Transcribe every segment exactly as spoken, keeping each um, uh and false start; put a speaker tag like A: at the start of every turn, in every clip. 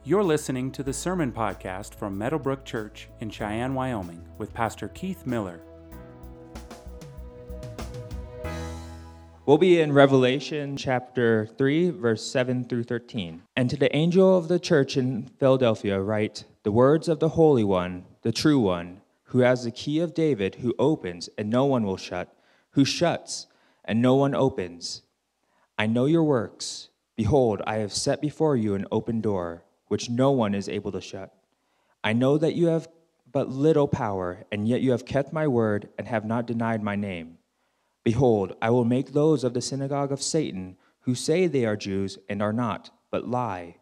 A: You're listening to the Sermon Podcast from Meadowbrook Church in Cheyenne, Wyoming, with Pastor Keith Miller.
B: We'll be in Revelation chapter three, verse seven through thirteen. And to the angel of the church in Philadelphia write, the words of the Holy One, the true One, who has the key of David, who opens, and no one will shut, who shuts, and no one opens. I know your works. Behold, I have set before you an open door, which no one is able to shut. I know that you have but little power, and yet you have kept my word and have not denied my name. Behold, I will make those of the synagogue of Satan, who say they are Jews and are not, but lie.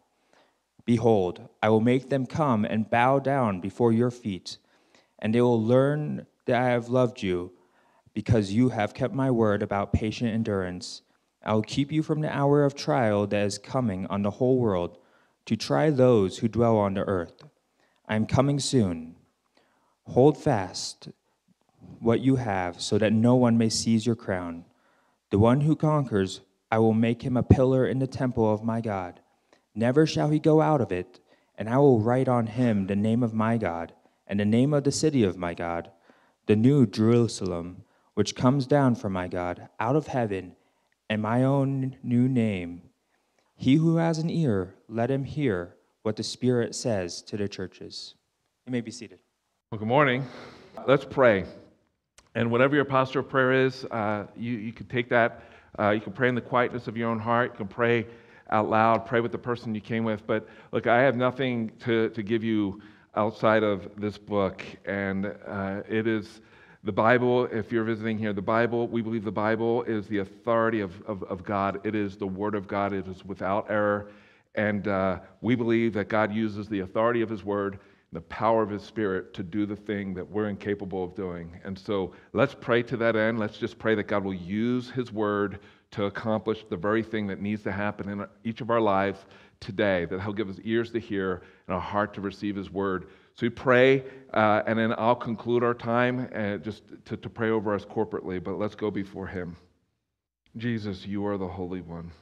B: Behold, I will make them come and bow down before your feet, and they will learn that I have loved you, because you have kept my word about patient endurance. I will keep you from the hour of trial that is coming on the whole world, to try those who dwell on the earth. I am coming soon. Hold fast what you have, so that no one may seize your crown. The one who conquers, I will make him a pillar in the temple of my God. Never shall he go out of it, and I will write on him the name of my God, and the name of the city of my God, the new Jerusalem, which comes down from my God out of heaven, and my own new name. He who has an ear, let him hear what the Spirit says to the churches. You may be seated.
C: Well, good morning. Let's pray. And whatever your posture of prayer is, uh, you, you can take that. Uh, you can pray in the quietness of your own heart. You can pray out loud. Pray with the person you came with. But look, I have nothing to, to give you outside of this book. And uh, it is the Bible. If you're visiting here, the Bible, we believe the Bible is the authority of, of, of God. It is the Word of God. It is without error. And uh, we believe that God uses the authority of His Word, the power of His Spirit, to do the thing that we're incapable of doing. And so let's pray to that end. Let's just pray that God will use His Word to accomplish the very thing that needs to happen in each of our lives today, that He'll give us ears to hear and a heart to receive His Word. So we pray, uh, and then I'll conclude our time uh, just to, to pray over us corporately, but let's go before Him. Jesus, you are the Holy One.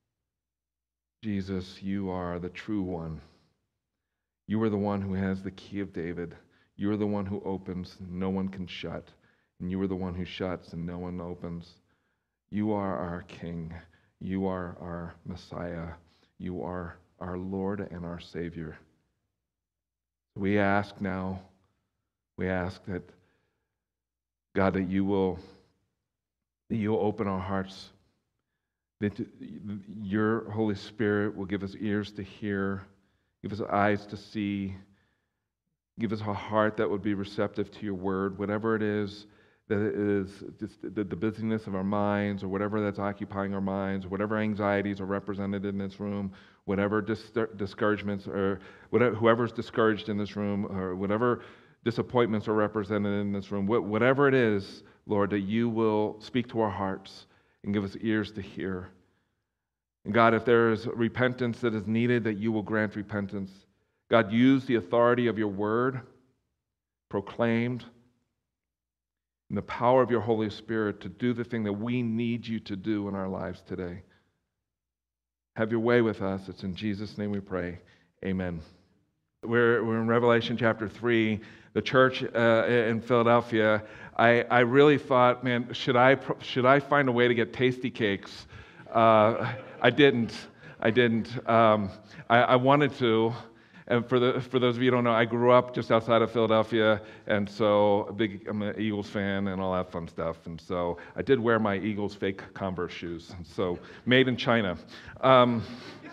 C: Jesus, you are the true One. You are the one who has the key of David. You are the one who opens, no one can shut. And you are the one who shuts, and no one opens. You are our King. You are our Messiah. You are our Lord and our Savior. We ask now, we ask that, God, that you will, that you will open our hearts, that your Holy Spirit will give us ears to hear, give us eyes to see. Give us a heart that would be receptive to your word, whatever it is that it is just the, the busyness of our minds, or whatever that's occupying our minds, whatever anxieties are represented in this room, whatever dis- discouragements, or whatever, whoever's discouraged in this room, or whatever disappointments are represented in this room, wh- whatever it is, Lord, that you will speak to our hearts and give us ears to hear. And God, if there is repentance that is needed, that you will grant repentance. God, use the authority of your word, proclaimed, and the power of your Holy Spirit to do the thing that we need you to do in our lives today. Have your way with us. It's in Jesus' name we pray. Amen. We're, we're in Revelation chapter three. The church uh, in Philadelphia, I, I really thought, man, should I, should I find a way to get tasty cakes? Uh, I didn't. I didn't. Um, I, I wanted to. And for the for those of you who don't know, I grew up just outside of Philadelphia, and so a big, I'm an Eagles fan and all that fun stuff. And so I did wear my Eagles fake Converse shoes, so made in China. Um,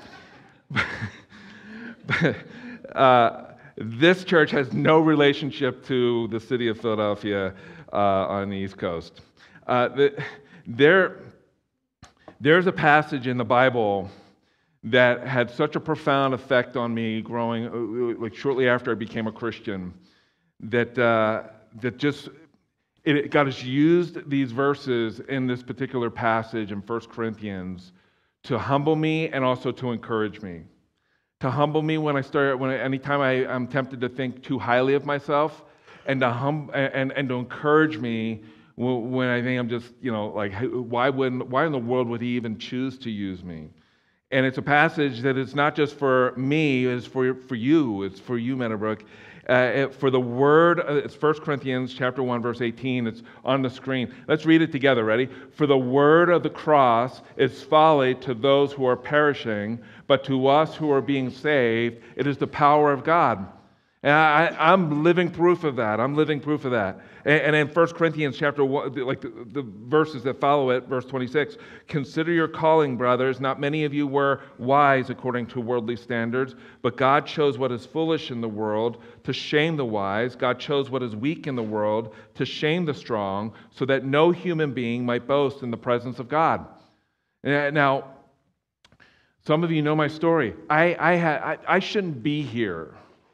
C: but, uh, this church has no relationship to the city of Philadelphia uh, on the East Coast. Uh, the, there. There's a passage in the Bible that had such a profound effect on me growing, like shortly after I became a Christian, that uh, that just, it, God has used these verses in this particular passage in First Corinthians to humble me and also to encourage me. To humble me when I start, when I, anytime I, I'm tempted to think too highly of myself, and to hum, and, and to encourage me when I think I'm just, you know, like, why wouldn't, why in the world would he even choose to use me? And it's a passage that is not just for me, it's for, for you. It's for you, Meadowbrook. Uh, it, for the word, uh, it's First Corinthians chapter one, verse eighteen. It's on the screen. Let's read it together. Ready? For the word of the cross is folly to those who are perishing, but to us who are being saved, it is the power of God. And I, I'm living proof of that. I'm living proof of that. And, and in First Corinthians chapter one, like the, the verses that follow it, verse twenty-six, consider your calling, brothers. Not many of you were wise according to worldly standards, but God chose what is foolish in the world to shame the wise. God chose what is weak in the world to shame the strong, so that no human being might boast in the presence of God. Now, some of you know my story. I, I, had, I, I shouldn't be here.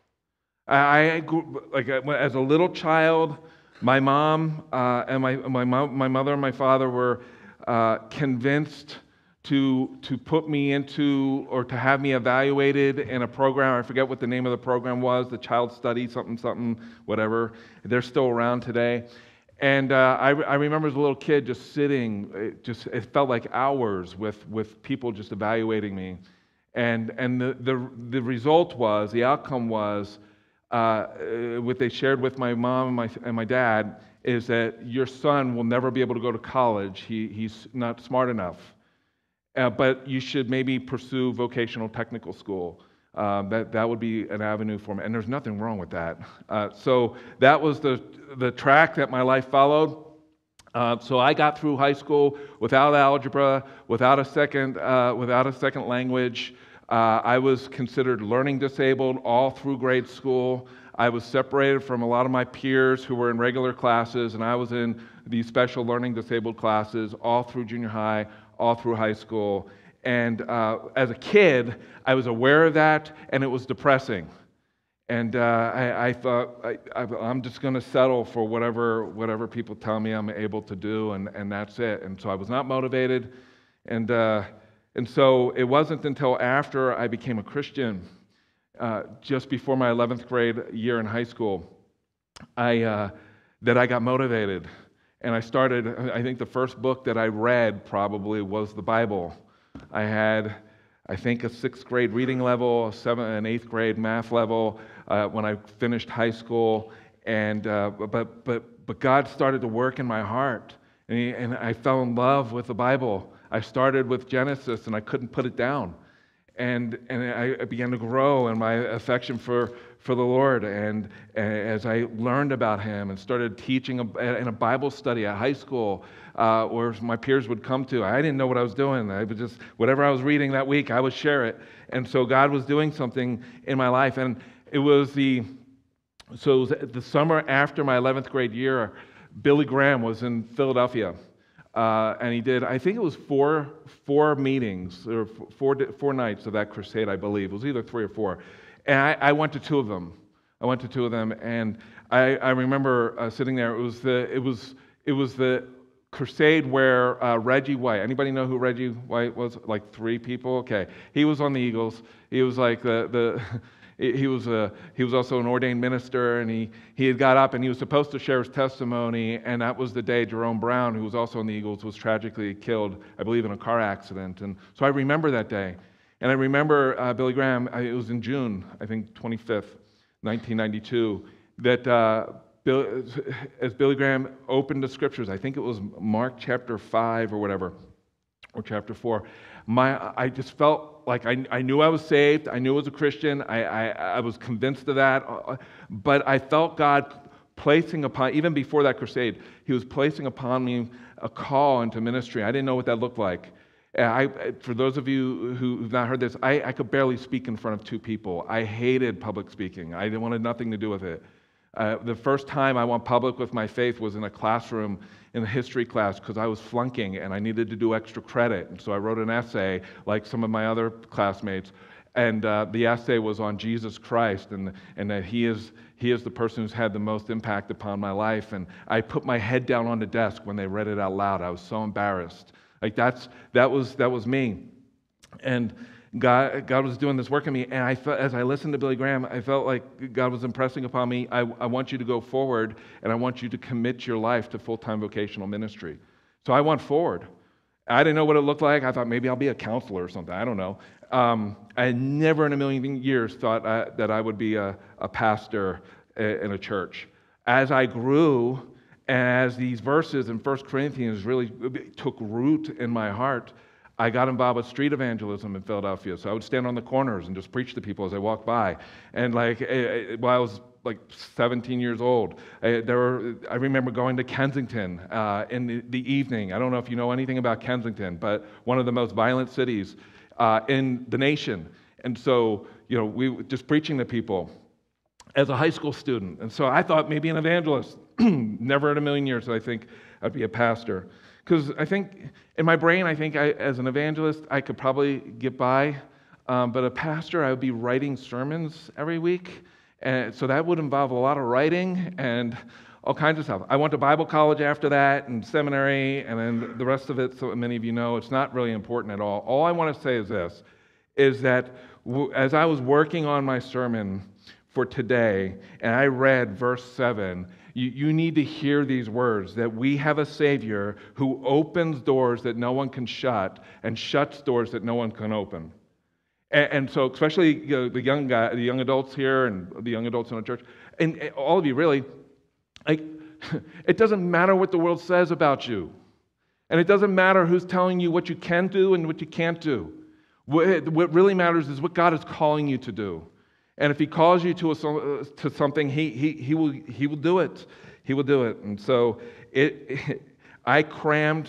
C: I grew, like as a little child, my mom uh, and my my mom, my mother and my father were uh, convinced to to put me into or to have me evaluated in a program. I forget what the name of the program was. The Child Study something something whatever. They're still around today. And uh, I, I remember as a little kid just sitting. It just it felt like hours with with people just evaluating me, and and the the the result was the outcome was. Uh, what they shared with my mom and my, and my dad is that your son will never be able to go to college. He, he's not smart enough. Uh, but you should maybe pursue vocational technical school. Uh, that, that would be an avenue for me. And there's nothing wrong with that. Uh, so that was the, the track that my life followed. Uh, so I got through high school without algebra, without a second, uh, without a second language. Uh, I was considered learning disabled all through grade school. I was separated from a lot of my peers who were in regular classes, and I was in these special learning disabled classes all through junior high, all through high school. And uh, as a kid, I was aware of that, and it was depressing. And uh, I, I thought, I, I, I'm just going to settle for whatever whatever people tell me I'm able to do, and, and that's it. And so I was not motivated. And uh, And so it wasn't until after I became a Christian, uh, just before my eleventh grade year in high school, I, uh, that I got motivated. And I started, I think the first book that I read probably was the Bible. I had, I think, a sixth grade reading level, a seventh and eighth grade math level uh, when I finished high school. And uh, but but but God started to work in my heart, and, he, and I fell in love with the Bible. I started with Genesis, and I couldn't put it down. And and I began to grow in my affection for, for the Lord. And, and as I learned about Him and started teaching in a Bible study at high school, uh, where my peers would come to, I didn't know what I was doing. I would just, whatever I was reading that week, I would share it. And so God was doing something in my life. And it was the, so it was the summer after my eleventh grade year, Billy Graham was in Philadelphia. Uh, and he did, I think it was four four meetings, or four four nights of that crusade, I believe. It was either three or four. And I, I went to two of them. I went to two of them, and I, I remember uh, sitting there. It was the it was it was the crusade where uh, Reggie White. Anybody know who Reggie White was? Like three people. Okay, he was on the Eagles. He was like the the. He was a, he was also an ordained minister, and he, he had got up and he was supposed to share his testimony, and that was the day Jerome Brown, who was also in the Eagles, was tragically killed, I believe, in a car accident. And so I remember that day. And I remember uh, Billy Graham, it was in June, I think twenty-fifth, nineteen ninety-two, that uh, Bill, as Billy Graham opened the scriptures, I think it was Mark chapter five or whatever, or chapter four, my I just felt like I, I knew I was saved. I knew I was a Christian. I, I, I was convinced of that. But I felt God placing upon, even before that crusade, He was placing upon me a call into ministry. I didn't know what that looked like. I, for those of you who've not heard this, I, I could barely speak in front of two people. I hated public speaking. I wanted nothing to do with it. Uh, the first time I went public with my faith was in a classroom in a history class because I was flunking and I needed to do extra credit. And so I wrote an essay like some of my other classmates. And uh, the essay was on Jesus Christ and, and that he is, he is the person who's had the most impact upon my life. And I put my head down on the desk when they read it out loud. I was so embarrassed. Like that's, that was, that was me. And God, God was doing this work in me, and I felt, as I listened to Billy Graham, I felt like God was impressing upon me, I, I want you to go forward, and I want you to commit your life to full-time vocational ministry. So I went forward, I didn't know what it looked like. I thought maybe I'll be a counselor or something. I don't know. Um, I never in a million years thought I, that I would be a, a pastor in a church. As I grew, and as these verses in First Corinthians really took root in my heart, I got involved with street evangelism in Philadelphia. So I would stand on the corners and just preach to people as I walked by. And like while I was like seventeen years old, I, there were, I remember going to Kensington uh, in the, the evening. I don't know if you know anything about Kensington, but one of the most violent cities uh, in the nation. And so, you know, we were just preaching to people as a high school student. And so I thought maybe an evangelist. Never in a million years did I think I'd be a pastor. Because I think, in my brain, I think I, as an evangelist, I could probably get by. Um, but a pastor, I would be writing sermons every week. And so that would involve a lot of writing and all kinds of stuff. I went to Bible college after that and seminary, and then the rest of it, so many of you know, it's not really important at all. All I want to say is this, is that w- as I was working on my sermon for today, and I read verse seven, you, you need to hear these words, that we have a Savior who opens doors that no one can shut and shuts doors that no one can open. And, and so especially you know, the young guy, the young adults here and the young adults in the church, and, and all of you really, like, it doesn't matter what the world says about you. And it doesn't matter who's telling you what you can do and what you can't do. What, what really matters is what God is calling you to do. And if He calls you to a, to something, he he he will he will do it. He will do it. And so it, it I crammed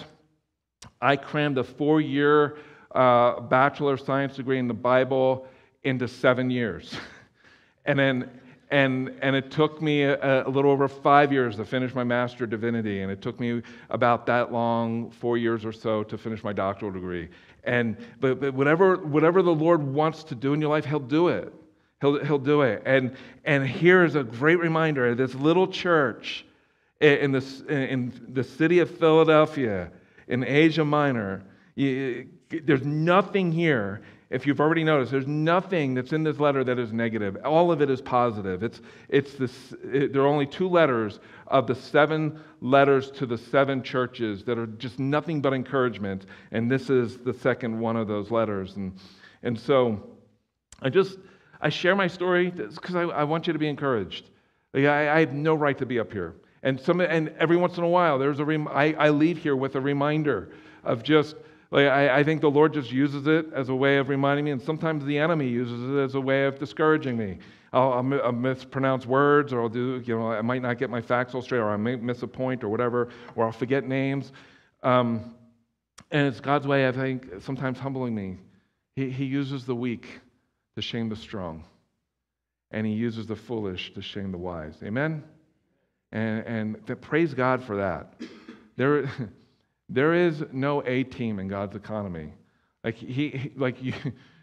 C: I crammed a four-year uh, Bachelor of Science degree in the Bible into seven years, and then and and it took me a, a little over five years to finish my Master of Divinity, and it took me about that long, four years or so, to finish my doctoral degree. And but, but whatever whatever the Lord wants to do in your life, He'll do it. He'll, he'll do it. And, and here's a great reminder. This little church in the, in the city of Philadelphia, in Asia Minor, you, there's nothing here, if you've already noticed, there's nothing that's in this letter that is negative. All of it is positive. It's, it's this, it, there are only two letters of the seven letters to the seven churches that are just nothing but encouragement. And this is the second one of those letters. And, and so I just... I share my story because I, I want you to be encouraged. Like I, I have no right to be up here. And some, and every once in a while, there's a rem- I, I leave here with a reminder of just, like I, I think the Lord just uses it as a way of reminding me, and sometimes the enemy uses it as a way of discouraging me. I'll, I'll, I'll mispronounce words, or I'll do, you know, I might not get my facts all straight, or I may miss a point, or whatever, or I'll forget names. Um, and it's God's way, I think, sometimes humbling me. He, he uses the weak to shame the strong, and He uses the foolish to shame the wise. Amen? And, and th- praise God for that. There, there is no A team in God's economy. Like he, he like you,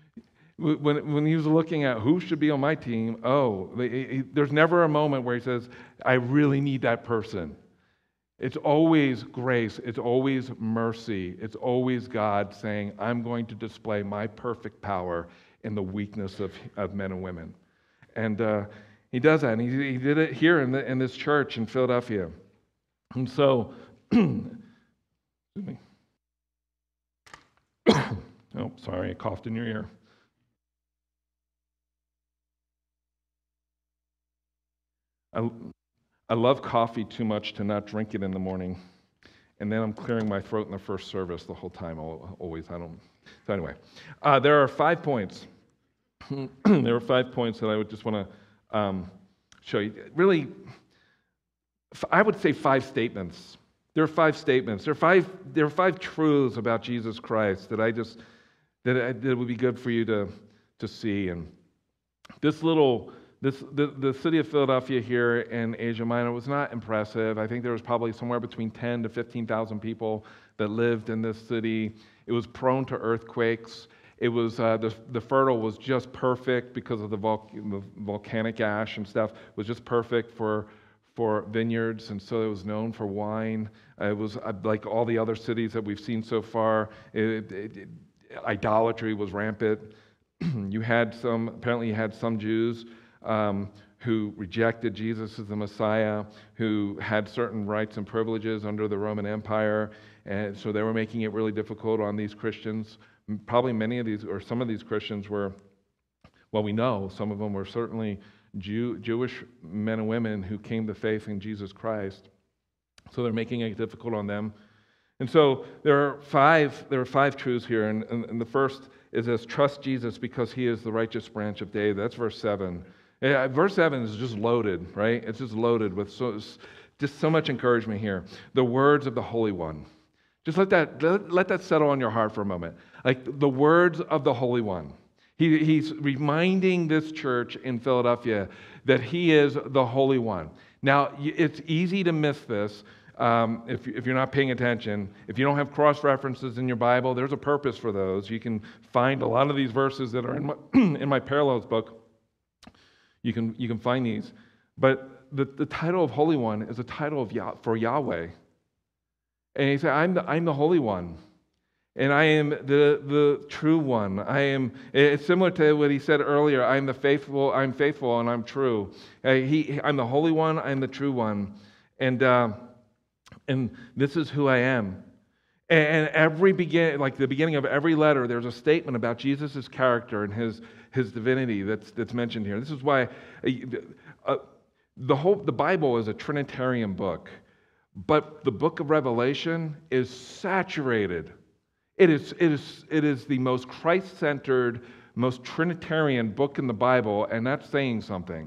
C: when when He was looking at who should be on my team, oh, he, he, there's never a moment where He says, "I really need that person." It's always grace. It's always mercy. It's always God saying, "I'm going to display my perfect power in the weakness of, of men and women." And uh, He does that, and he, he did it here in, the, in this church in Philadelphia. And so, excuse me. Oh, sorry, I coughed in your ear. I, I love coffee too much to not drink it in the morning, and then I'm clearing my throat in the first service the whole time, always. I don't. So anyway, uh, there are five points. There are five points that I would just want to um, show you. Really, I would say five statements. There are five statements. There are five. There are five truths about Jesus Christ that I just that, I, that would be good for you to to see. And this little this the, the city of Philadelphia here in Asia Minor was not impressive. I think there was probably somewhere between ten to fifteen thousand people that lived in this city. It was prone to earthquakes. It was uh, the the fertile was just perfect because of the, vol- the volcanic ash and stuff. It was just perfect for for vineyards, and so it was known for wine. Uh, it was uh, like all the other cities that we've seen so far. It, it, it, idolatry was rampant. You had some apparently you had some Jews um, who rejected Jesus as the Messiah, who had certain rights and privileges under the Roman Empire, and so they were making it really difficult on these Christians. Probably many of these, or some of these Christians were, well, we know some of them were certainly Jew, Jewish men and women who came to faith in Jesus Christ. So they're making it difficult on them. And so there are five, there are five truths here, and, and, and the first is this: trust Jesus because he is the righteous branch of David. That's verse seven. Yeah, verse seven is just loaded, right? It's just loaded with so, just so much encouragement here. The words of the Holy One. Just let that, let, let that settle on your heart for a moment. Like the words of the Holy One. He, he's reminding this church in Philadelphia that he is the Holy One. Now, it's easy to miss this um, if, if you're not paying attention. If you don't have cross-references in your Bible, there's a purpose for those. You can find a lot of these verses that are in my, in my Parallels book. You can, you can find these. But the, the title of Holy One is a title of Yah, for Yahweh. And he said, I'm the, I'm the Holy One. And I am the, the true one. I am, it's similar to what he said earlier, I'm the faithful, I'm faithful and I'm true. Uh, he, I'm the Holy One, I'm the true one. And, uh, and this is who I am. And every begin, like the beginning of every letter, there's a statement about Jesus' character and his, his divinity that's, that's mentioned here. This is why uh, the whole the Bible is a Trinitarian book, but the book of Revelation is saturated. It is, it is, it is the most Christ-centered, most Trinitarian book in the Bible, and that's saying something.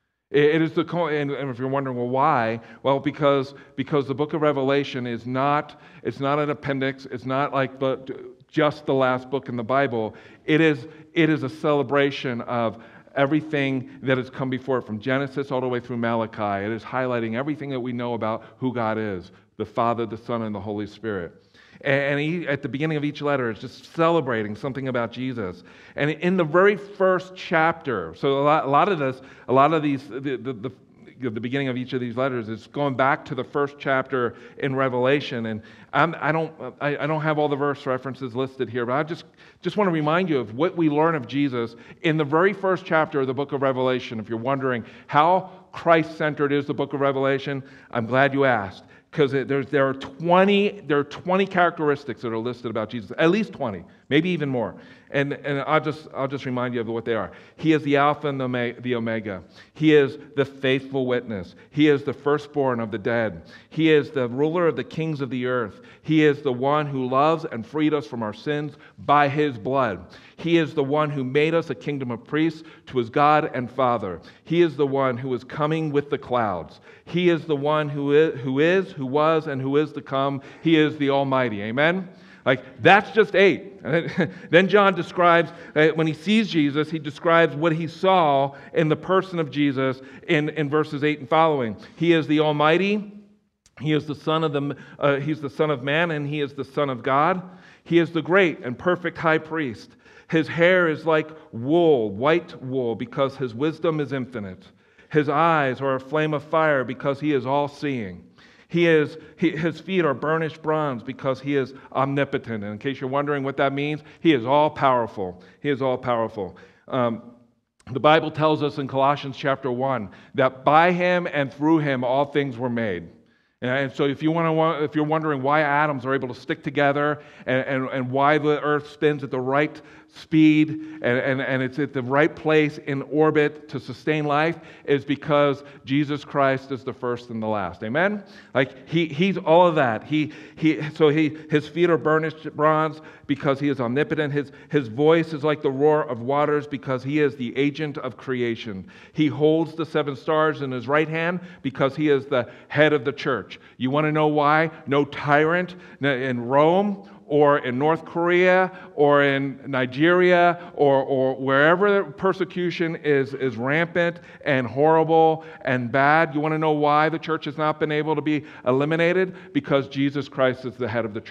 C: It is the, and if you're wondering, well, why? Well, because because the book of Revelation is not, it's not an appendix. It's not like the, just the last book in the Bible. It is, it is a celebration of everything that has come before it, from Genesis all the way through Malachi. It is highlighting everything that we know about who God is, the Father, the Son, and the Holy Spirit. And he, at the beginning of each letter, is just celebrating something about Jesus. And in the very first chapter, so a lot, a lot of this, a lot of these, the, the, the, the beginning of each of these letters is going back to the first chapter in Revelation. And I'm, I don't, I, I don't have all the verse references listed here, but I just, just want to remind you of what we learn of Jesus in the very first chapter of the book of Revelation. If you're wondering how Christ-centered is the book of Revelation, I'm glad you asked. Because there's there are twenty there are twenty characteristics that are listed about Jesus, at least twenty, maybe even more. And and I'll just I'll just remind you of what they are. He is the Alpha and the Omega. He is the faithful witness. He is the firstborn of the dead. He is the ruler of the kings of the earth. He is the one who loves and freed us from our sins by his blood. He is the one who made us a kingdom of priests to his God and Father. He is the one who is coming with the clouds. He is the one who is, who is, who was, and who is to come. He is the Almighty. Amen? Like, that's just eight. Then John describes, uh, when he sees Jesus, he describes what he saw in the person of Jesus in, in verses eight and following. He is the Almighty. He is the Son of the, uh, he's the Son of Man, and he is the Son of God. He is the great and perfect high priest. His hair is like wool, white wool, because his wisdom is infinite. His eyes are a flame of fire because he is all-seeing. He is, he, his feet are burnished bronze because he is omnipotent. And in case you're wondering what that means, he is all-powerful. He is all-powerful. Um, the Bible tells us in Colossians chapter one that by him and through him all things were made. And so if, you want to, if you're wondering why atoms are able to stick together and, and, and why the earth spins at the right speed and, and, and it's at the right place in orbit to sustain life, is because Jesus Christ is the first and the last. Amen? Like he, he's all of that. He, he, so he, his feet are burnished bronze because he is omnipotent. His, his voice is like the roar of waters because he is the agent of creation. He holds the seven stars in his right hand because he is the head of the church. You want to know why no tyrant in Rome or in North Korea or in Nigeria or, or wherever persecution is, is rampant and horrible and bad? You want to know why the church has not been able to be eliminated? Because Jesus Christ is the head of the church.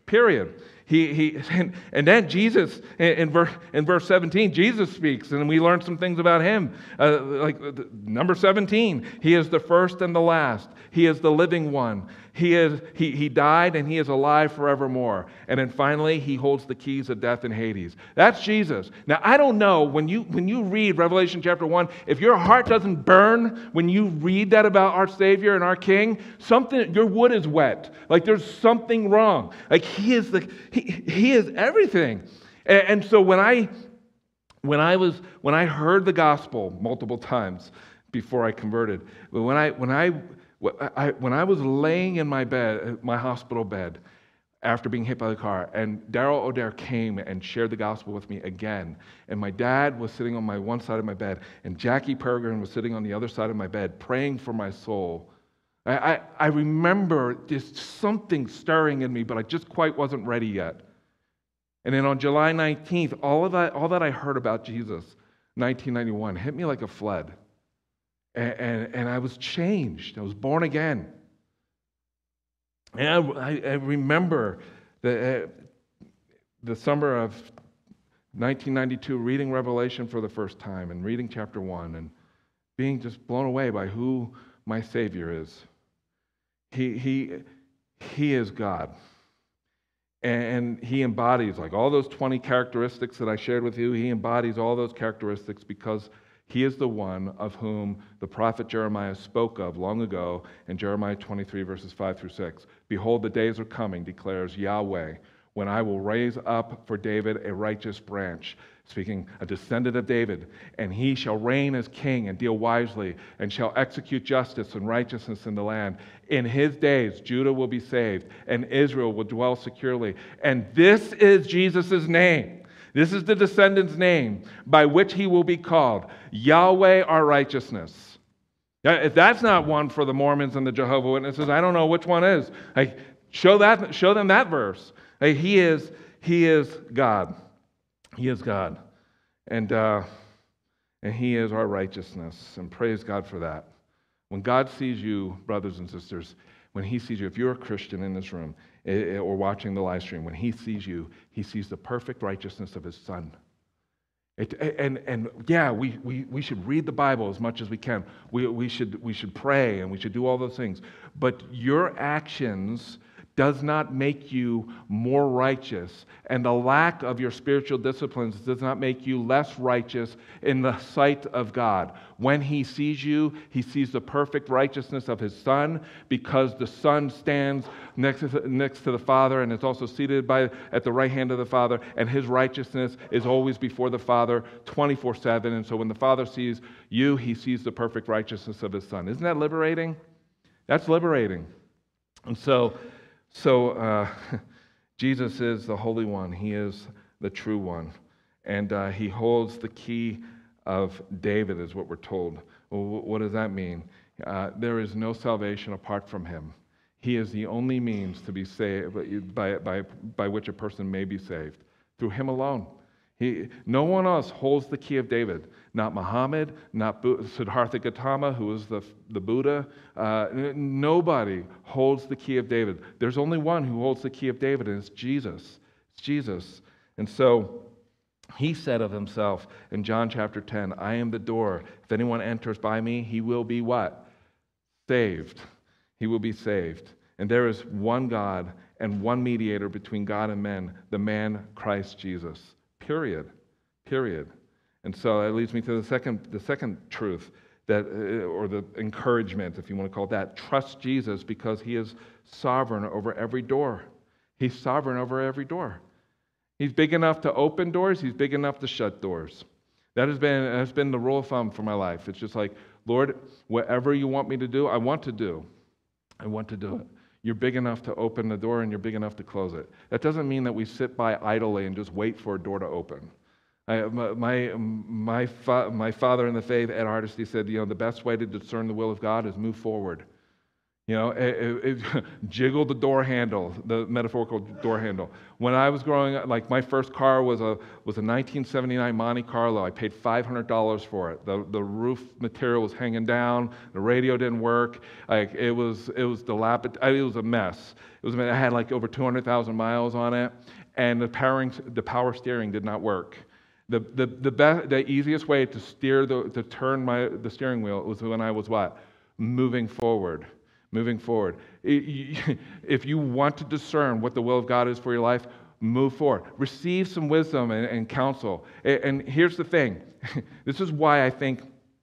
C: period. He, he, and, and then Jesus, in, in, verse, in verse seventeen, Jesus speaks, and we learn some things about him. Uh, like uh, number seventeen, he is the first and the last. He is the living one. He is he, he died, and he is alive forevermore. And then finally, he holds the keys of death and Hades. That's Jesus. Now, I don't know, when you, when you read Revelation chapter one, if your heart doesn't burn when you read that about our Savior and our King, something, your wood is wet. Like there's something wrong. Like he is the he, he is everything. And, and so when I when I was when I heard the gospel multiple times before I converted, when I when I I, when I was laying in my bed, my hospital bed, after being hit by the car, and Daryl O'Dare came and shared the gospel with me again, and my dad was sitting on my one side of my bed, and Jackie Peregrine was sitting on the other side of my bed, praying for my soul. I, I, I remember just something stirring in me, but I just quite wasn't ready yet. And then on July nineteenth, all of that, all that I heard about Jesus, nineteen ninety-one, hit me like a flood. And, and, and I was changed. I was born again. And I, I remember the, uh, the summer of nineteen ninety-two reading Revelation for the first time and reading chapter one and being just blown away by who my Savior is. He, he, he is God. And he embodies, like all those twenty characteristics that I shared with you, he embodies all those characteristics because he is the one of whom the prophet Jeremiah spoke of long ago in Jeremiah twenty-three, verses five through six. Behold, the days are coming, declares Yahweh, when I will raise up for David a righteous branch, speaking a descendant of David, and he shall reign as king and deal wisely, and shall execute justice and righteousness in the land. In his days, Judah will be saved, and Israel will dwell securely. And this is Jesus' name. This is the descendant's name by which he will be called, Yahweh our righteousness. If that's not one for the Mormons and the Jehovah's Witnesses, I don't know which one is. Like, show that, show them that verse. Like, he is, he is God. He is God, and uh, and he is our righteousness. And praise God for that. When God sees you, brothers and sisters, when he sees you, if you're a Christian in this room or watching the live stream, when he sees you, he sees the perfect righteousness of his Son. It, and and yeah, we, we, we should read the Bible as much as we can. We, we, should, we should pray and we should do all those things. But your actions does not make you more righteous, and the lack of your spiritual disciplines does not make you less righteous in the sight of God. When he sees you, he sees the perfect righteousness of his Son, because the Son stands next to, next to the Father and is also seated by, at the right hand of the Father, and his righteousness is always before the Father twenty-four seven. And so when the Father sees you, he sees the perfect righteousness of his Son. Isn't that liberating? That's liberating. And so So uh, Jesus is the Holy One. He is the true one. And uh, he holds the key of David, is what we're told. Well, what does that mean? Uh, there is no salvation apart from him. He is the only means to be saved, by, by, by which a person may be saved. Through him alone. He, no one else holds the key of David. Not Muhammad, not Bu- Siddhartha Gautama, who is the, the Buddha. Uh, n- nobody holds the key of David. There's only one who holds the key of David, and it's Jesus. It's Jesus. And so he said of himself in John chapter ten, I am the door. If anyone enters by me, he will be what? Saved. He will be saved. And there is one God and one mediator between God and men, the man Christ Jesus. Period. Period. And so that leads me to the second, the second truth, that, uh, or the encouragement, if you want to call it that. Trust Jesus because he is sovereign over every door. He's sovereign over every door. He's big enough to open doors. He's big enough to shut doors. That has been, has been the rule of thumb for my life. It's just like, Lord, whatever you want me to do, I want to do. I want to do it. You're big enough to open the door, and you're big enough to close it. That doesn't mean that we sit by idly and just wait for a door to open. I, my my fa- my father in the faith, Ed Hardesty, said, you know, the best way to discern the will of God is move forward. You know, it, it, it, jiggle the door handle, the metaphorical door handle. When I was growing up, like my first car was a was a nineteen seventy-nine Monte Carlo. I paid five hundred dollars for it. The the roof material was hanging down. The radio didn't work. Like it was it was dilapidated. It was a mess. It was. I had like over two hundred thousand miles on it, and the powering the power steering did not work. The the the best the easiest way to steer the to turn my the steering wheel was when I was what moving forward. Moving forward. If you want to discern what the will of God is for your life, move forward. Receive some wisdom and, and counsel. And here's the thing. This is why I think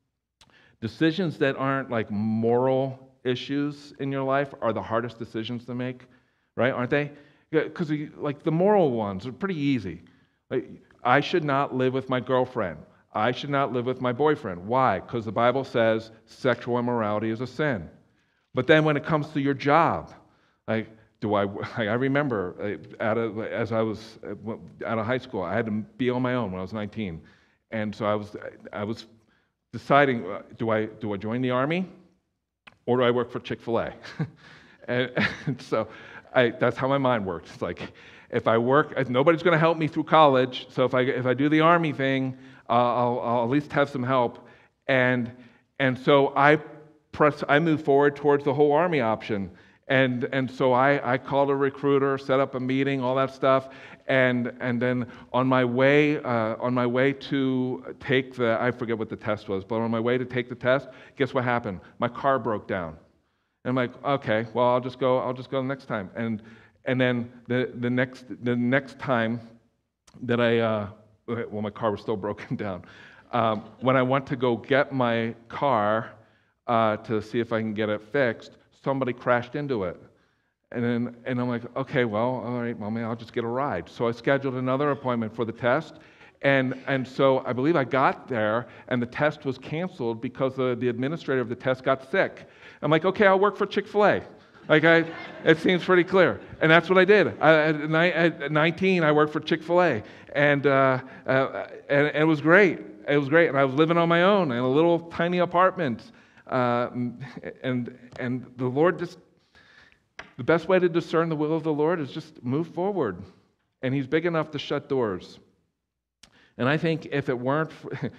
C: decisions that aren't like moral issues in your life are the hardest decisions to make, right? Aren't they? Because like the moral ones are pretty easy. Like, I should not live with my girlfriend. I should not live with my boyfriend. Why? Because the Bible says sexual immorality is a sin. But then when it comes to your job, like, do I, I remember at a, as I was out of high school, I had to be on my own when I was nineteen. And so I was I was deciding, do I do I join the Army or do I work for Chick-fil-A? and, and so I, that's how my mind worked. It's like, if I work, if nobody's going to help me through college, so if I if I do the Army thing, uh, I'll, I'll at least have some help. And and so I press, I moved forward towards the whole Army option. And and so I, I called a recruiter, set up a meeting, all that stuff, and and then on my way uh, on my way to take the, I forget what the test was, but on my way to take the test, guess what happened? My car broke down. And I'm like, okay, well I'll just go I'll just go next time. And and then the the next the next time that I uh, well my car was still broken down. Um, when I went to go get my car uh, to see if I can get it fixed, somebody crashed into it. And then and I'm like, okay, well, all right, well, maybe I'll just get a ride. So I scheduled another appointment for the test. And and so I believe I got there, and the test was canceled because the, the administrator of the test got sick. I'm like, okay, I'll work for Chick-fil-A. Like, I, it seems pretty clear. And that's what I did. I, at, at nineteen, I worked for Chick-fil-A. And, uh, uh, and, and it was great. It was great. And I was living on my own in a little tiny apartment. Uh, and and the Lord just, the best way to discern the will of the Lord is just move forward. And He's big enough to shut doors. And I think if it weren't, for,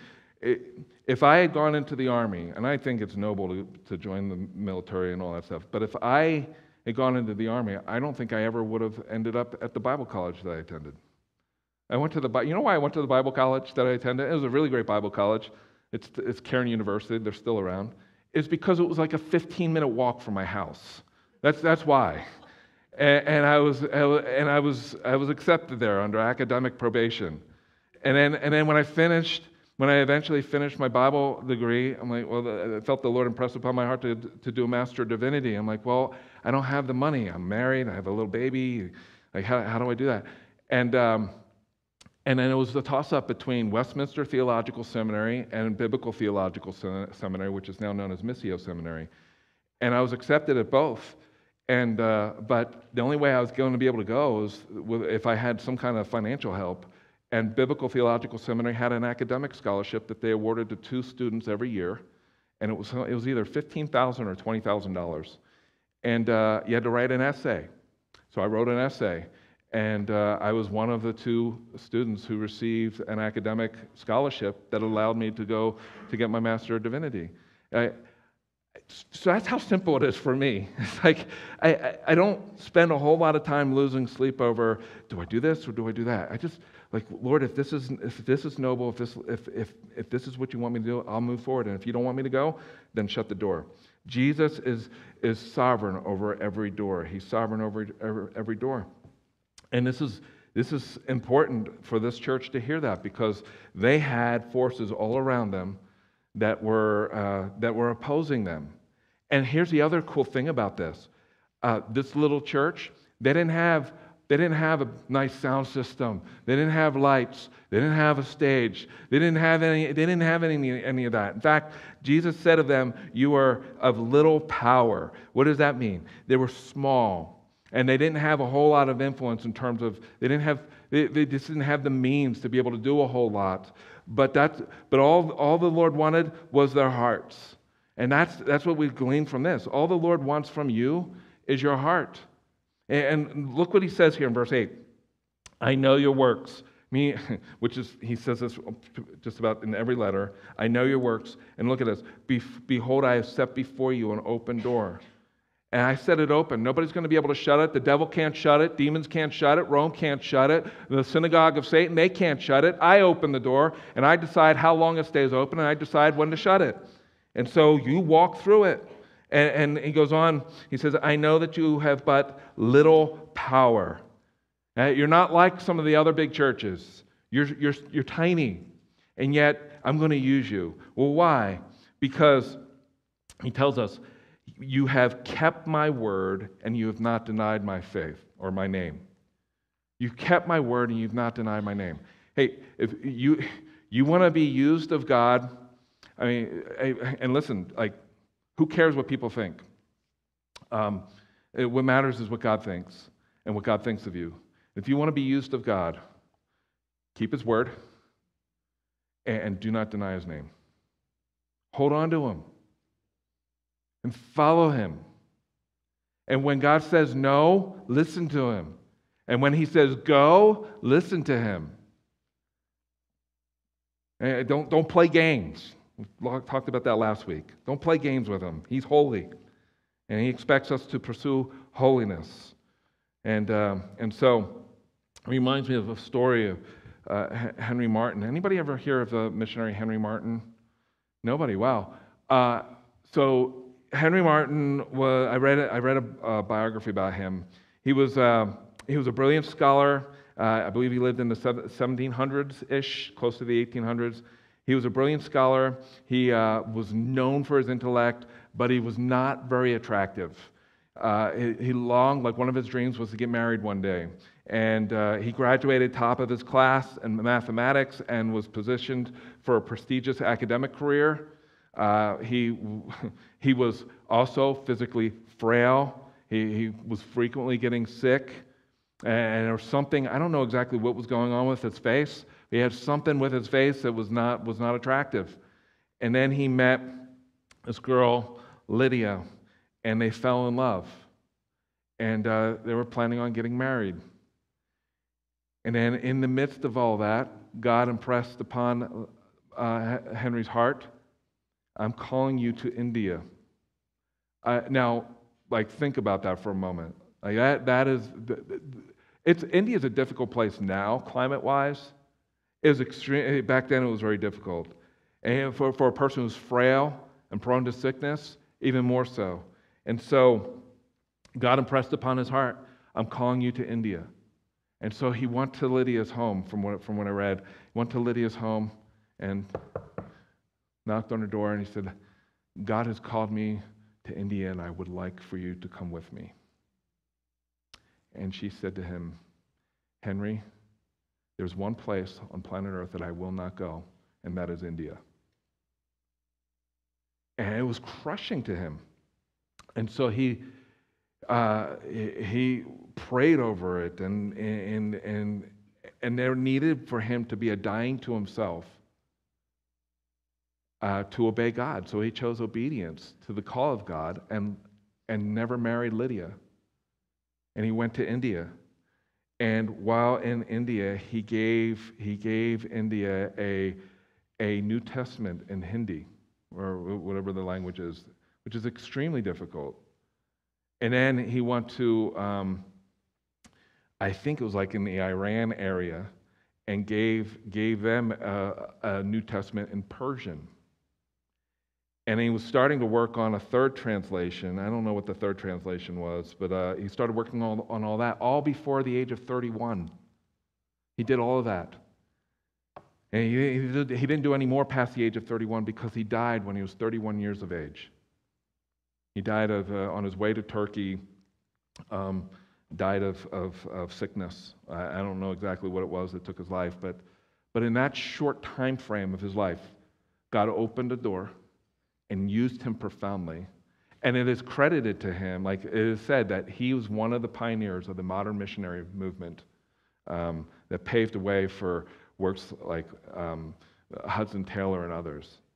C: if I had gone into the Army, and I think it's noble to, to join the military and all that stuff, but if I had gone into the Army, I don't think I ever would have ended up at the Bible college that I attended. I went to the, you know why I went to the Bible college that I attended? It was a really great Bible college. It's, it's Cairn University. They're still around. It's because it was like a fifteen-minute walk from my house. That's that's why. And, and I was and I was I was accepted there under academic probation. And then and then when I finished, when I eventually finished my Bible degree, I'm like, well, I felt the Lord impress upon my heart to to do a Master of Divinity. I'm like, well, I don't have the money. I'm married. I have a little baby. Like, how how do I do that? And um, And then it was the toss-up between Westminster Theological Seminary and Biblical Theological Seminary, which is now known as Missio Seminary. And I was accepted at both. And uh, but the only way I was going to be able to go was if I had some kind of financial help. And Biblical Theological Seminary had an academic scholarship that they awarded to two students every year. And it was it was either fifteen thousand dollars or twenty thousand dollars. And uh, you had to write an essay. So I wrote an essay. And uh, I was one of the two students who received an academic scholarship that allowed me to go to get my Master of Divinity. I, so that's how simple it is for me. It's like I, I don't spend a whole lot of time losing sleep over, do I do this or do I do that? I just like, Lord, if this is if this is noble, if this if if if this is what you want me to do, I'll move forward. And if you don't want me to go, then shut the door. Jesus is is sovereign over every door. He's sovereign over every, every door. And this is this is important for this church to hear that, because they had forces all around them that were uh, that were opposing them. And here's the other cool thing about this: uh, this little church, they didn't have they didn't have a nice sound system. They didn't have lights. They didn't have a stage. They didn't have any. They didn't have any any of that. In fact, Jesus said of them, "You are of little power." What does that mean? They were small. And they didn't have a whole lot of influence in terms of, they didn't have, they, they just didn't have the means to be able to do a whole lot. But that's, but all, all the Lord wanted was their hearts. And that's, that's what we glean from this. All the Lord wants from you is your heart. And, and look what he says here in verse eight. I know your works. Me, which is, he says this just about in every letter. I know your works. And look at this. Be, behold, I have set before you an open door. And I set it open. Nobody's going to be able to shut it. The devil can't shut it. Demons can't shut it. Rome can't shut it. The synagogue of Satan, they can't shut it. I open the door, and I decide how long it stays open, and I decide when to shut it. And so you walk through it. And, and he goes on, he says, I know that you have but little power. Uh, you're not like some of the other big churches. You're, you're, you're tiny, and yet I'm going to use you. Well, why? Because he tells us, you have kept my word, and you have not denied my faith or my name. You've kept my word, and you've not denied my name. Hey, if you you want to be used of God, I mean, and listen, like, who cares what people think? Um, it, what matters is what God thinks, and what God thinks of you. If you want to be used of God, keep His word, and, and do not deny His name. Hold on to Him. And follow Him. And when God says no, listen to Him. And when He says go, listen to Him. And don't, don't play games. We talked about that last week. Don't play games with Him. He's holy. And He expects us to pursue holiness. And, uh, and so, it reminds me of a story of uh, Henry Martyn. Anybody ever hear of the missionary Henry Martyn? Nobody? Wow. Uh, so, Henry Martyn was, I read, I read a, a biography about him. He was, uh, he was a brilliant scholar. Uh, I believe he lived in the seventeen hundreds-ish, close to the eighteen hundreds. He was a brilliant scholar. He uh, was known for his intellect, but he was not very attractive. Uh, he, he longed, like one of his dreams was to get married one day. And uh, he graduated top of his class in mathematics and was positioned for a prestigious academic career. Uh, he he was also physically frail. He, he was frequently getting sick. And there was something, I don't know exactly what was going on with his face. He had something with his face that was not was not attractive. And then he met this girl, Lydia, and they fell in love. And uh, they were planning on getting married. And then in the midst of all that, God impressed upon uh, Henry's heart, I'm calling you to India. Uh, now, like, think about that for a moment. Like that, that is, it's India is a difficult place now, climate-wise. It was extreme. Back then, it was very difficult, and for for a person who's frail and prone to sickness, even more so. And so, God impressed upon his heart, I'm calling you to India. And so he went to Lydia's home. From what from what I read, he went to Lydia's home and knocked on her door, and he said, God has called me to India, and I would like for you to come with me. And she said to him, Henry, there's one place on planet Earth that I will not go, and that is India. And it was crushing to him. And so he uh, he prayed over it, and and and and there needed for him to be a dying to himself. Uh, to obey God. So he chose obedience to the call of God and and never married Lydia. And he went to India. And while in India, he gave he gave India a, a New Testament in Hindi, or whatever the language is, which is extremely difficult. And then he went to, um, I think it was like in the Iran area, and gave, gave them a, a New Testament in Persian. And he was starting to work on a third translation. I don't know what the third translation was, but uh, he started working on, on all that, all before the age of thirty-one. He did all of that. And he, he, did, he didn't do any more past the age of thirty-one because he died when he was thirty-one years of age. He died of, uh, on his way to Turkey, um, died of, of, of sickness. I, I don't know exactly what it was that took his life, but, but in that short time frame of his life, God opened a door and used him profoundly. And it is credited to him, like it is said, that he was one of the pioneers of the modern missionary movement um, that paved the way for works like um, Hudson Taylor and others.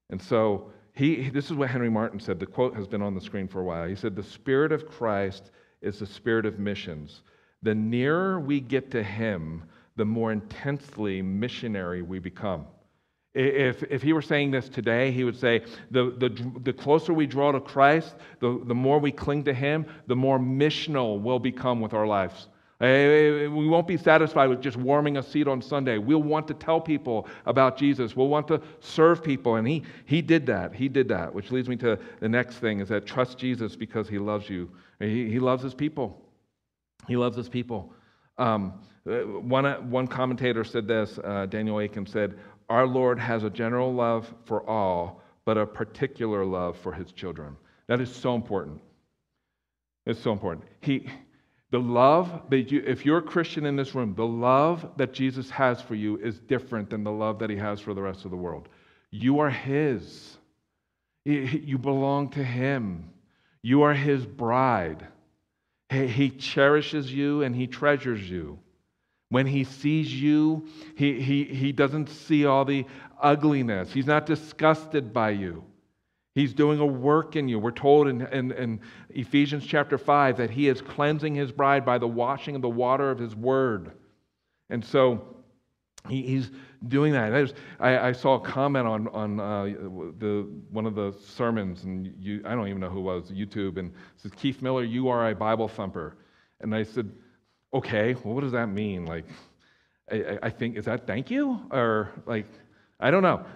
C: And so he, this is what Henry Martin said. The quote has been on the screen for a while. He said, "The Spirit of Christ is the spirit of missions. The nearer we get to him, the more intensely missionary we become." If, if he were saying this today, he would say, the, the, the closer we draw to Christ, the, the more we cling to him, the more missional we'll become with our lives. We won't be satisfied with just warming a seat on Sunday. We'll want to tell people about Jesus. We'll want to serve people. And he, he did that. He did that, which leads me to the next thing, is that trust Jesus because he loves you. He, he loves his people. He loves his people. Um, one, one commentator said this, uh, Daniel Aiken said, "Our Lord has a general love for all, but a particular love for his children." That is so important. It's so important. He, the love that you, if you're a Christian in this room, the love that Jesus has for you is different than the love that he has for the rest of the world. You are his. You belong to him. You are his bride. He cherishes you and he treasures you. When he sees you, he, he, he doesn't see all the ugliness. He's not disgusted by you. He's doing a work in you. We're told in, in, in Ephesians chapter five that he is cleansing his bride by the washing of the water of his word. And so he, he's doing that. There's, I, I saw a comment on, on uh, the one of the sermons, and you, I don't even know who it was, YouTube, and it says, "Keith Miller, you are a Bible thumper." And I said, okay, well, what does that mean? Like, I, I think, is that thank you? Or, like, I don't know.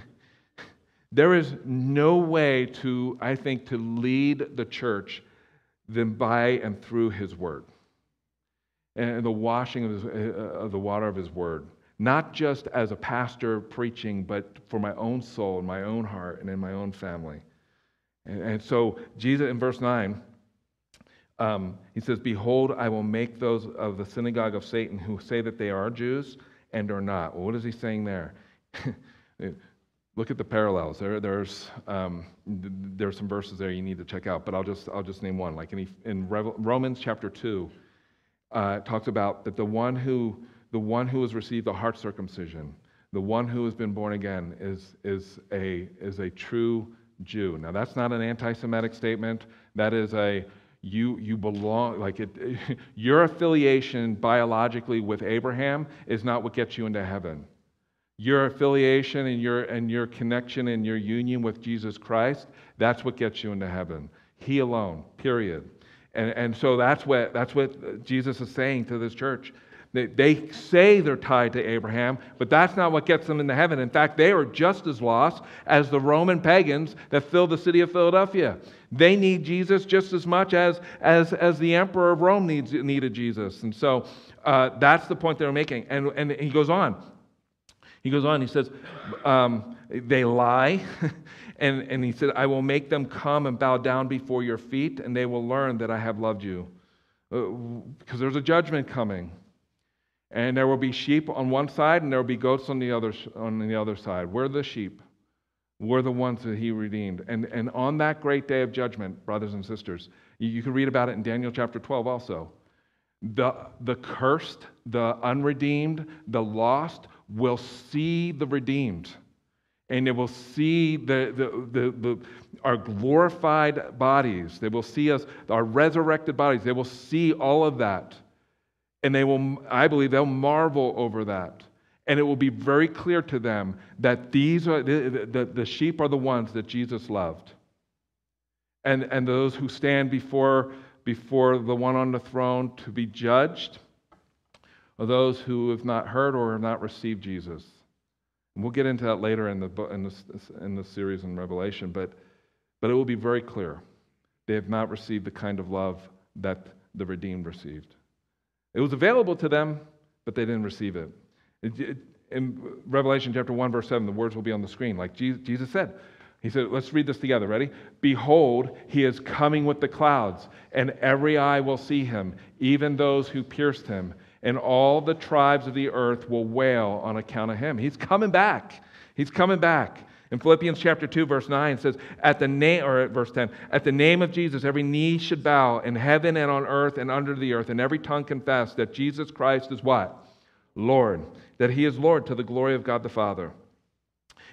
C: There is no way to, I think, to lead the church than by and through his word. And the washing of, his, uh, of the water of his word. Not just as a pastor preaching, but for my own soul, and my own heart, and in my own family. And, and so, Jesus, in verse nine, Um, he says, "Behold, I will make those of the synagogue of Satan who say that they are Jews and are not." Well, what is he saying there? Look at the parallels. There, there's um, there's some verses there you need to check out, but I'll just I'll just name one. Like in, in Romans chapter two, uh, it talks about that the one who the one who has received the heart circumcision, the one who has been born again, is is a is a true Jew. Now that's not an anti-Semitic statement. That is a You you belong, like it, your affiliation biologically with Abraham is not what gets you into heaven. Your affiliation and your and your connection and your union with Jesus Christ, that's what gets you into heaven. He alone, period. And and so that's what that's what Jesus is saying to this church. They, they say they're tied to Abraham, but that's not what gets them into heaven. In fact, they are just as lost as the Roman pagans that filled the city of Philadelphia. They need Jesus just as much as, as, as the emperor of Rome needs, needed Jesus. And so uh, that's the point they're making. And, and he goes on. He goes on, he says, um, they lie. and, and he said, "I will make them come and bow down before your feet, and they will learn that I have loved you." Because uh, there's a judgment coming. And there will be sheep on one side, and there will be goats on the other on the other side. We're the sheep. We're the ones that he redeemed. And, and on that great day of judgment, brothers and sisters, you, you can read about it in Daniel chapter twelve also. The, the cursed, the unredeemed, the lost will see the redeemed. And they will see the, the, the, the, our glorified bodies. They will see us, our resurrected bodies. They will see all of that. And they will, I believe, they'll marvel over that. And it will be very clear to them that these are the, the, the sheep are the ones that Jesus loved. And, and those who stand before, before the one on the throne to be judged are those who have not heard or have not received Jesus. And we'll get into that later in the in this in the series in Revelation, but but it will be very clear. They have not received the kind of love that the redeemed received. It was available to them, but they didn't receive it. it, it in Revelation chapter one, verse seven, the words will be on the screen. Like Jesus, Jesus said, he said, let's read this together. Ready? "Behold, he is coming with the clouds, and every eye will see him, even those who pierced him, and all the tribes of the earth will wail on account of him." He's coming back. He's coming back. In Philippians chapter two, verse nine, it says, at the name, or at verse ten, "At the name of Jesus, every knee should bow in heaven and on earth and under the earth, and every tongue confess that Jesus Christ is" what? "Lord." That he is Lord, to the glory of God the Father.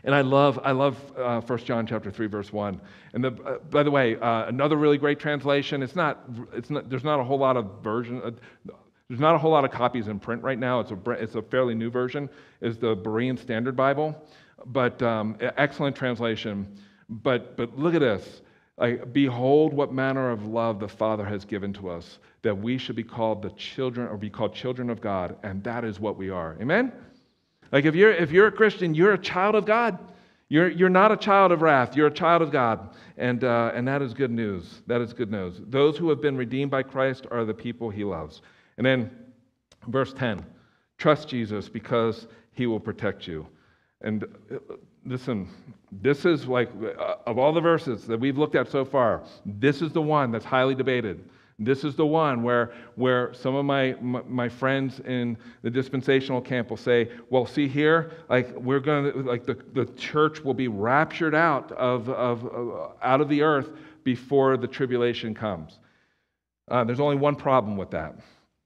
C: And I love, I love uh, First John chapter three, verse one. And the, uh, by the way, uh, another really great translation. It's not, it's not. There's not a whole lot of version. Uh, there's not a whole lot of copies in print right now. It's a, it's a fairly new version. Is the Berean Standard Bible, but um, excellent translation. But but look at this. Like, behold, what manner of love the Father has given to us, that we should be called the children, or be called children of God, and that is what we are. Amen. Like if you're if you're a Christian, you're a child of God. You're you're not a child of wrath. You're a child of God, and uh, and that is good news. That is good news. Those who have been redeemed by Christ are the people He loves. And then, verse ten, trust Jesus because He will protect you. And uh, listen, this is like uh, of all the verses that we've looked at so far, this is the one that's highly debated. This is the one where, where some of my, my my friends in the dispensational camp will say, well, see here, like we're going to, like the, the church will be raptured out of, of, of out of the earth before the tribulation comes. Uh, there's only one problem with that.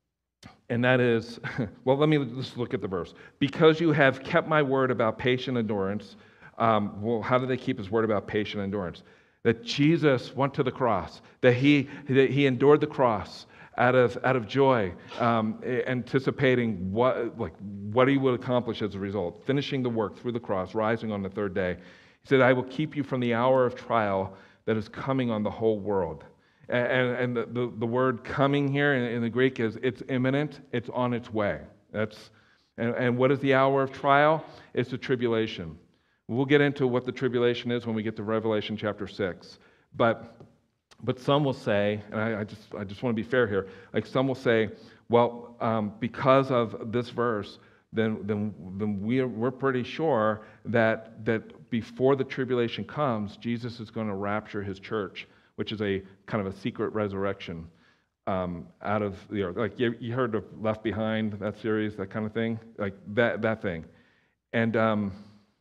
C: And that is, well, let me just look at the verse. Because you have kept my word about patient endurance. Um, well, how do they keep his word about patient endurance? That Jesus went to the cross, that he that he endured the cross out of out of joy, um, anticipating what like what he would accomplish as a result, finishing the work through the cross, rising on the third day. He said, "I will keep you from the hour of trial that is coming on the whole world." And, and the, the, the word "coming" here in, in the Greek is it's imminent, it's on its way. That's and, and what is the hour of trial? It's the tribulation. We'll get into what the tribulation is when we get to Revelation chapter six. But but some will say, and I, I just I just want to be fair here, like some will say, well, um, because of this verse, then then then we're we're pretty sure that that before the tribulation comes, Jesus is going to rapture his church, which is a kind of a secret resurrection um, out of the earth. Like you, you heard of Left Behind, that series, that kind of thing, like that that thing, and. Um,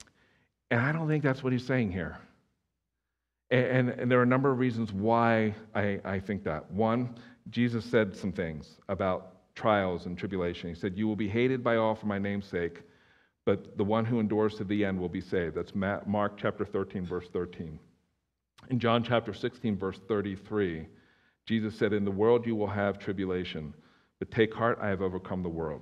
C: And I don't think that's what he's saying here. And, and, and there are a number of reasons why I, I think that. One, Jesus said some things about trials and tribulation. He said, you will be hated by all for my name's sake, but the one who endures to the end will be saved. That's Mark chapter thirteen, verse thirteen. In John chapter sixteen, verse thirty-three, Jesus said, in the world you will have tribulation, but take heart, I have overcome the world.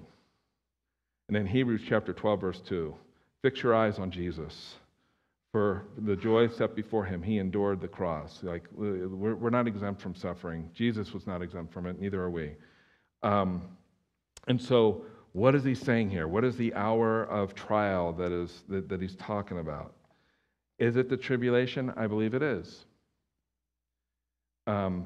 C: And in Hebrews chapter twelve, verse two, fix your eyes on Jesus. For the joy set before him, he endured the cross. Like we're, we're not exempt from suffering. Jesus was not exempt from it, neither are we. Um, and so, what is he saying here? What is the hour of trial that is that, that he's talking about? Is it the tribulation? I believe it is. Um,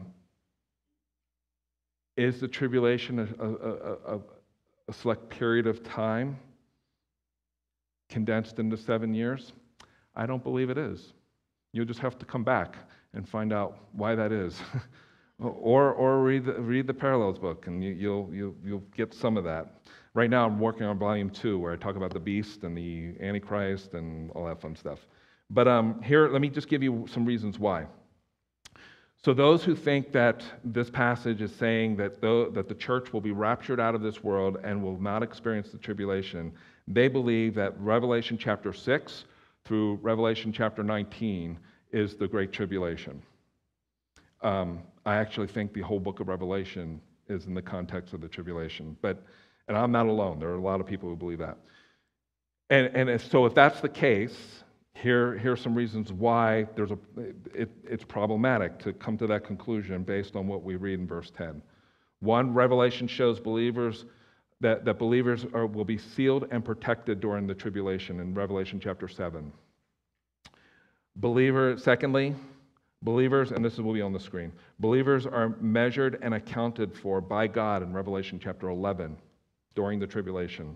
C: is the tribulation a, a, a, a select period of time condensed into seven years? I don't believe it is. You'll just have to come back and find out why that is. or or read the, read the Parallels book, and you, you'll, you'll, you'll get some of that. Right now I'm working on volume two, where I talk about the beast and the Antichrist and all that fun stuff. But um, here, let me just give you some reasons why. So those who think that this passage is saying that the, that the church will be raptured out of this world and will not experience the tribulation, they believe that Revelation chapter six through Revelation chapter nineteen is the Great Tribulation. Um, I actually think the whole book of Revelation is in the context of the tribulation. But, and I'm not alone. There are a lot of people who believe that. And, and if, so if that's the case, here, here are some reasons why there's a, it, it's problematic to come to that conclusion based on what we read in verse ten. One, Revelation shows believers That, that believers are, will be sealed and protected during the tribulation in Revelation chapter seven. Believer, secondly, believers, and this will be on the screen, believers are measured and accounted for by God in Revelation chapter eleven during the tribulation.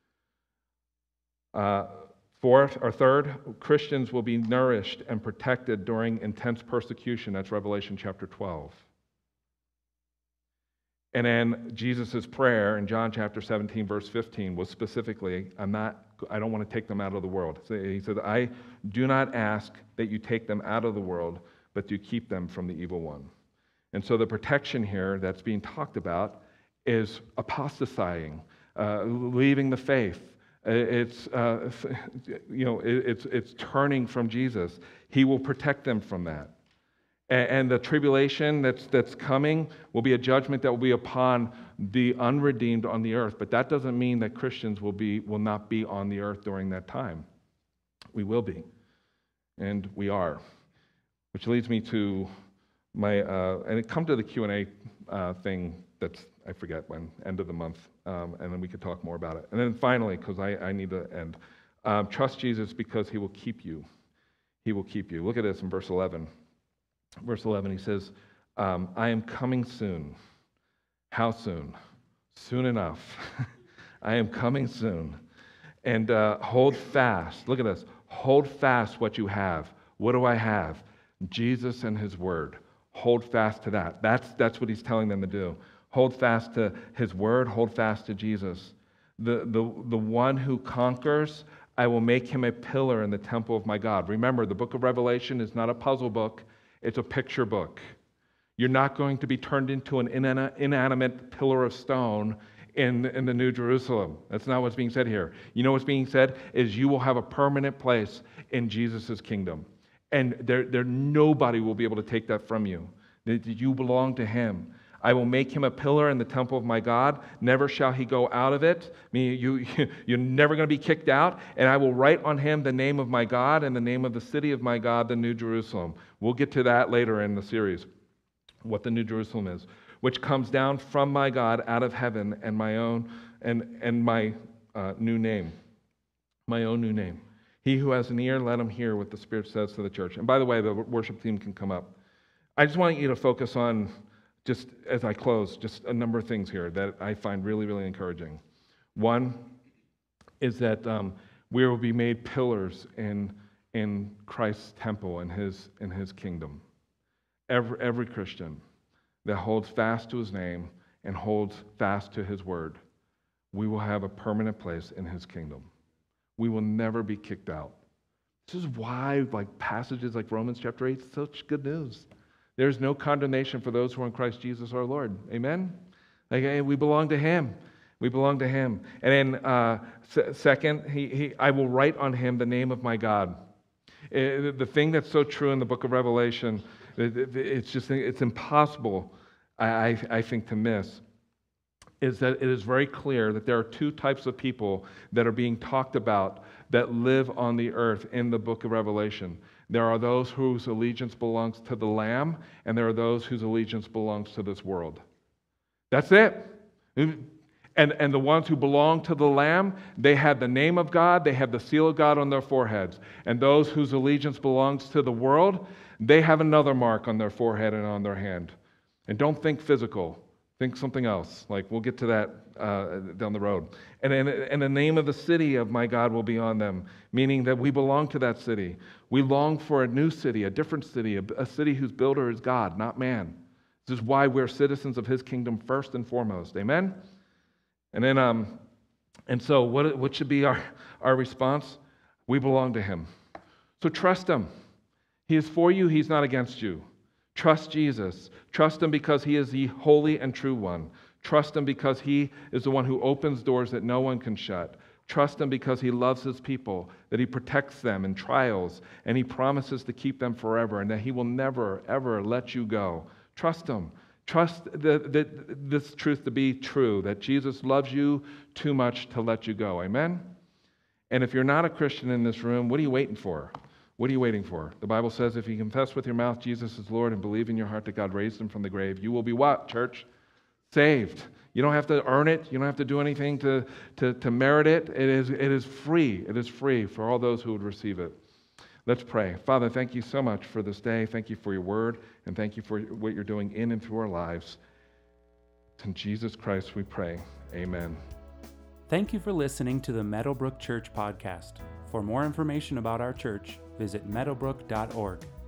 C: Uh, fourth or third, Christians will be nourished and protected during intense persecution. That's Revelation chapter twelve. And then Jesus' prayer in John chapter seventeen, verse fifteen, was specifically, I'm not, I don't want to take them out of the world. So he said, I do not ask that you take them out of the world, but you keep them from the evil one. And so the protection here that's being talked about is apostatizing, uh, leaving the faith, It's, uh, you know, it's, it's turning from Jesus. He will protect them from that. And, and the tribulation that's, that's coming will be a judgment that will be upon the unredeemed on the earth. But that doesn't mean that Christians will, be, will not be on the earth during that time. We will be. And we are. Which leads me to my, uh, and it come to the Q and A uh, thing that's, I forget when, end of the month, um, and then we could talk more about it. And then finally, because I, I need to end, um, trust Jesus because he will keep you. He will keep you. Look at this in verse eleven. Verse eleven, he says, um, I am coming soon. How soon? Soon enough. I am coming soon. And uh, hold fast. Look at this. Hold fast what you have. What do I have? Jesus and his word. Hold fast to that. That's, that's what he's telling them to do. Hold fast to his word. Hold fast to Jesus. The, the, the one who conquers, I will make him a pillar in the temple of my God. Remember, the book of Revelation is not a puzzle book. It's a picture book. You're not going to be turned into an inanimate pillar of stone in, in the New Jerusalem. That's not what's being said here. You know what's being said is you will have a permanent place in Jesus' kingdom. And there, there, nobody will be able to take that from you. That you belong to him. I will make him a pillar in the temple of my God. Never shall he go out of it. I mean, you, you're never going to be kicked out. And I will write on him the name of my God and the name of the city of my God, the New Jerusalem. We'll get to that later in the series, what the New Jerusalem is, which comes down from my God out of heaven, and my own and and my uh, new name, my own new name. He who has an ear, let him hear what the Spirit says to the church. And by the way, the worship team can come up. I just want you to focus on, just as I close, just a number of things here that I find really, really encouraging. One is that um, we will be made pillars in in Christ's temple and his in his kingdom. Every every Christian that holds fast to his name and holds fast to his word, we will have a permanent place in his kingdom. We will never be kicked out. This is why, like, passages like Romans chapter eight is such good news. There's no condemnation for those who are in Christ Jesus our Lord. Amen? Like, hey, we belong to him. We belong to him. And then uh, s- second, he, he, I will write on him the name of my God. It, the thing that's so true in the book of Revelation, it, it, it's just, it's impossible, I, I think, to miss, is that it is very clear that there are two types of people that are being talked about that live on the earth in the book of Revelation. There are those whose allegiance belongs to the Lamb, and there are those whose allegiance belongs to this world. That's it. And, and the ones who belong to the Lamb, they have the name of God, they have the seal of God on their foreheads. And those whose allegiance belongs to the world, they have another mark on their forehead and on their hand. And don't think physical. Think something else. Like, we'll get to that uh, down the road. And, and, and the name of the city of my God will be on them, meaning that we belong to that city. We long for a new city, a different city, a, a city whose builder is God, not man. This is why we're citizens of his kingdom first and foremost. Amen? And then, um, and so what, what should be our, our response? We belong to him. So trust him. He is for you, he's not against you. Trust Jesus. Trust him because he is the holy and true one. Trust him because he is the one who opens doors that no one can shut. Trust him because he loves his people, that he protects them in trials, and he promises to keep them forever, and that he will never, ever let you go. Trust him. Trust the, the, this truth to be true, that Jesus loves you too much to let you go. Amen? And if you're not a Christian in this room, what are you waiting for? What are you waiting for? The Bible says if you confess with your mouth Jesus is Lord and believe in your heart that God raised him from the grave, you will be what, church? Saved. You don't have to earn it. You don't have to do anything to, to, to merit it. It is, it is free. It is free for all those who would receive it. Let's pray. Father, thank you so much for this day. Thank you for your word, and thank you for what you're doing in and through our lives. In Jesus Christ we pray. Amen.
A: Thank you for listening to the Meadowbrook Church podcast. For more information about our church, visit meadowbrook dot org.